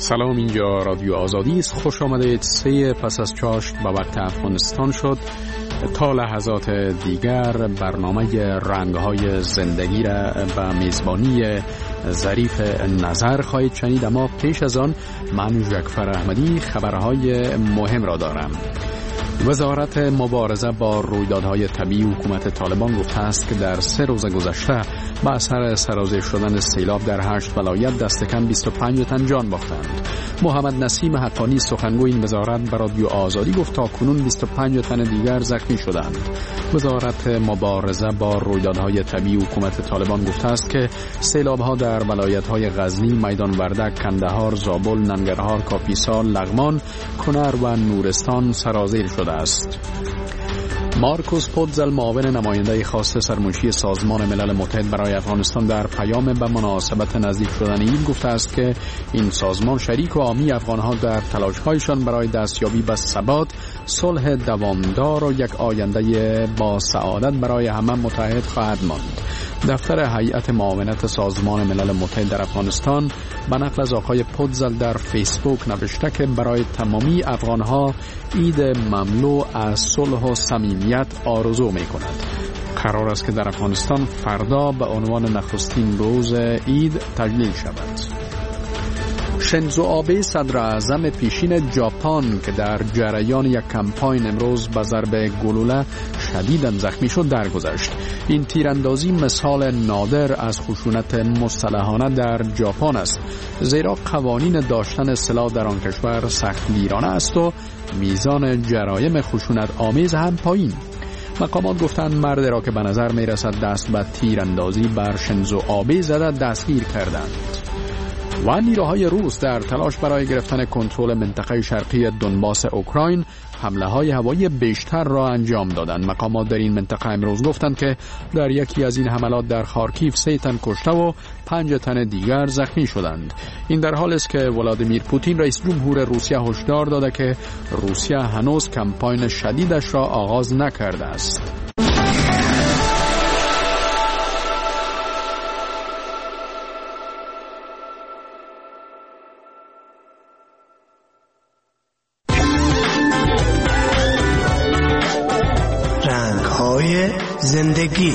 سلام، اینجا رادیو آزادی است. خوش آمدید. 3 پس از چاشت به وقت افغانستان شد. تا لحظات دیگر برنامه رنگ‌های زندگی را به میزبانی ظریف نظر خواهید شنید، اما پیش از آن من جعفر احمدی خبرهای مهم را دارم. وزارت مبارزه با رویدادهای طبیعی حکومت طالبان گفته است که در 3 روز گذشته با اثر سرازیر شدن سیلاب در 8 ولایت دست کم 25 تن جان باختند. محمد نسیم حقانی سخنگوی این وزارت به رادیو آزادی گفت تا کنون 25 تن دیگر زخمی شدند. وزارت مبارزه با رویدادهای طبیعی حکومت طالبان گفته است که سیلاب‌ها در ولایت‌های غزنی، میدان وردک، کندهار، زابل، ننگرهار، کاپیسا، لغمان، کنر و نورستان سرازیر شده است. مارکوس پودزل، معاون نماینده خاص سرمنشی سازمان ملل متحد برای افغانستان، در پیام به مناسبت نزدیک شدن عید گفته است که این سازمان شریک و حامی افغانها در تلاش‌هایشان برای دستیابی به ثبات، صلح دوامدار و یک آینده با سعادت برای همه متحد خواهد ماند. دفتر هیئت معاونت سازمان ملل متحد در افغانستان به نقل از آقای پودزل در فیسبوک نوشته که برای تمامی افغانها عید مملو از صلح و صمیمیت آرزو می کند. قرار است که در افغانستان فردا به عنوان نخستین روز عید تجلیل شود. شنزو آبه صدر اعظم پیشین ژاپن که در جریان یک کمپاین امروز به ضرب گلوله شدیداً زخمی شد درگذشت. این تیراندازی مثال نادر از خشونت مسلحانه در ژاپن است، زیرا قوانین داشتن سلاح در آن کشور سخت گیرانه است و میزان جرایم خشونت آمیز هم پایین. مقامات گفتند مرد را که به نظر می رسد دست به تیراندازی بر شنزو آبه زده دستگیر کردند. و نیروهای روس در تلاش برای گرفتن کنترل منطقه شرقی دونباس اوکراین حمله‌های هوایی بیشتر را انجام دادند. مقامات در این منطقه امروز گفتند که در یکی از این حملات در خارکیف 3 تن کشته و 5 تن دیگر زخمی شدند. این در حالی است که ولادیمیر پوتین رئیس جمهور روسیه هشدار داده که روسیه هنوز کمپاین شدیدش را آغاز نکرده است. زندگی.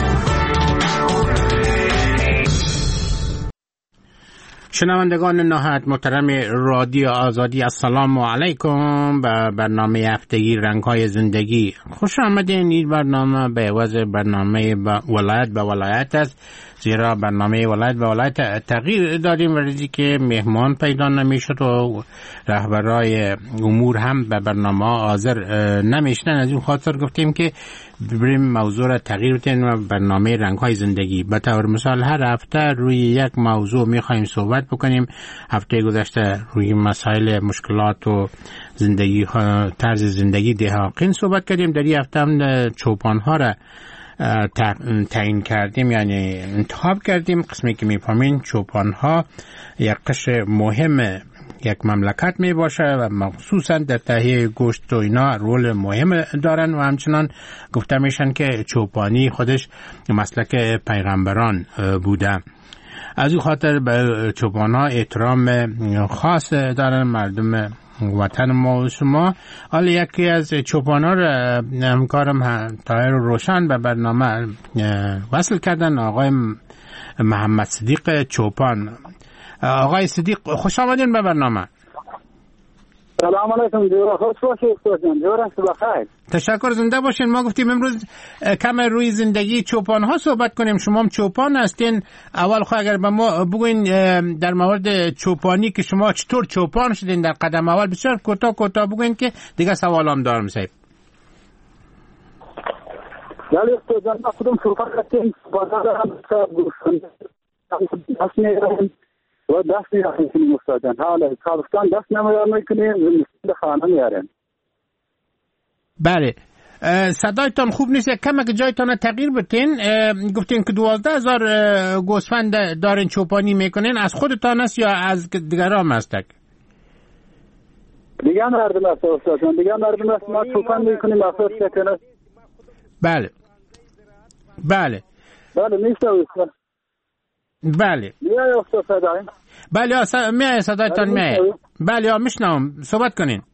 شنوندگان نهایت محترم رادیو آزادی، السلام علیکم. به برنامه هفتگی رنگ‌های زندگی خوش آمدین. این برنامه به عوض برنامه ولایت به ولایت است، زیرا برنامه ولایت به ولایت تغییر دادیم و روزی که مهمان پیدا نمیشد و رهبرای امور هم به برنامه حاضر نمیشدن، از این خاطر گفتیم که بریم موضوع را تغییر بدیم و برنامه رنگ‌های زندگی به طور مثال هر هفته روی یک موضوع می‌خوایم صحبت بکنیم. هفته گذشته روی مسائل مشکلات و زندگی طرز زندگی دهقان صحبت کردیم. در این هفته هم چوپان‌ها را تعیین کردیم، یعنی انتخاب کردیم. قسمی که می‌فهمین چوپان‌ها یک قشر مهم یک مملکت می باشه و مخصوصا در تهیه گوشت و اینا رول مهم دارن و همچنان گفته میشن که چوپانی خودش مسلک پیغمبران بوده. از این خاطر به چوپان‌ها احترام خاص دارن مردم وطن ما و شما. حالا یکی از چوپان‌ها را همکارم طاهر روشن به برنامه وصل کردن، آقای محمد صدیق چوپان. آقای صدیق خوش آمدین به برنامه. سلام علیکم. خوش باشید بخیر. تشکر، زنده باشین. ما گفتیم امروز کم روی زندگی چوپان ها صحبت کنیم. شما هم چوپان هستین. اول خواهد اگر به ما بگوین در مورد چوپانی که شما چطور چوپان شدین در قدم اول، بسیار کوتاه بگوین که دیگه سوالام دارم. صاحب ولی استاد ما خودم چوپان هستیم. بازار هم و دست می‌کنیم استاد جان. حالا تابستان دست نمی‌کنیم، زمستان خانه میاریم. بله، صدایتان خوب نیست. کمی که جایتان تغییر بتین. گفتین که 12,000 گوسفند دارین چوپانی میکنین. از خودتان است یا از دیگران است؟ دیگه مردم است استاد جان، دیگه مردم است. ما چوپان میکنیم افراد شکنه. بله نیست استاد. بله. یا استاد صدای بله صدایتان میاد. بله میشنوم، صحبت کنین.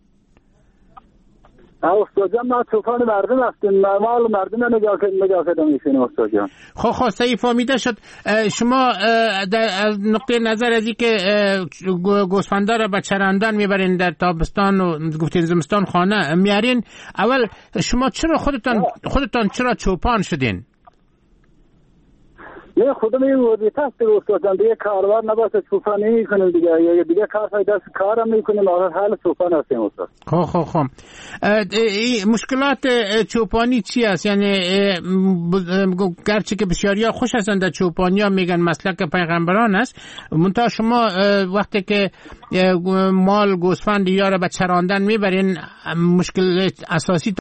استاد جان ما طوفان مردم هستیم، مال مردم نگاه کردم میشینیم استاد جان. خب صحیح فهمیده شد. شما از نقطه نظر از اینکه گوسفندا را به چراندن میبرین در تابستان و گفتین زمستان خانه میارین، اول شما چرا خودتان چرا چوپان شدین؟ نه خودم این وظیفه است استاد جان، دیگه کاربار نباشه چوپان نمی‌کنیم دیگه کار دست کارم می‌کنیم، آخر حال چوپان هستیم استاد. خب مشکلات چوپانی چی است؟ یعنی گرچه که بسیاریا خوش هستند در چوپانیا، میگن مسلک پیغمبران است، منتها شما وقتی که مال گوسفند یا را به چراندن میبرین، مشکل اساسی